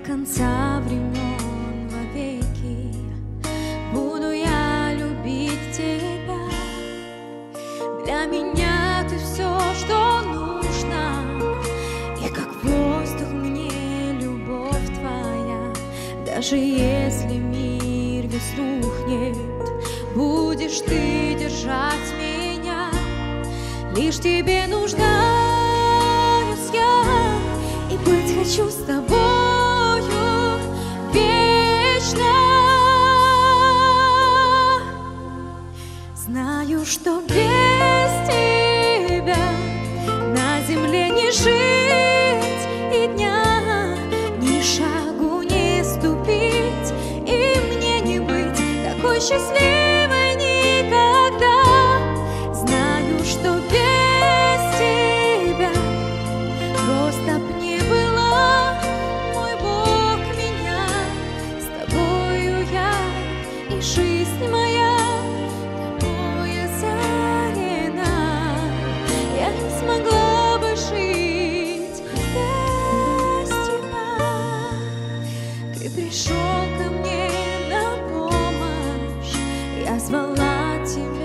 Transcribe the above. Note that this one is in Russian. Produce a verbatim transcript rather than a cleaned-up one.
конца времен вовеки буду я любить тебя. Для меня ты все, что нужно, и как воздух мне любовь твоя. Даже если мир весь рухнет, будешь ты держать меня. Лишь тебе нуждаюсь я, и быть хочу с тобою вечно. Знаю, что без тебя на земле не жить и дня, ни шагу не ступить, и мне не быть такой счастливой никогда. Знаю, что без тебя просто б не было, мой Бог, меня. С тобою я и жизнь моя тобой озарена. Я не смогла бы жить без тебя. Ты пришел ко мне на помощь, я звала тебя.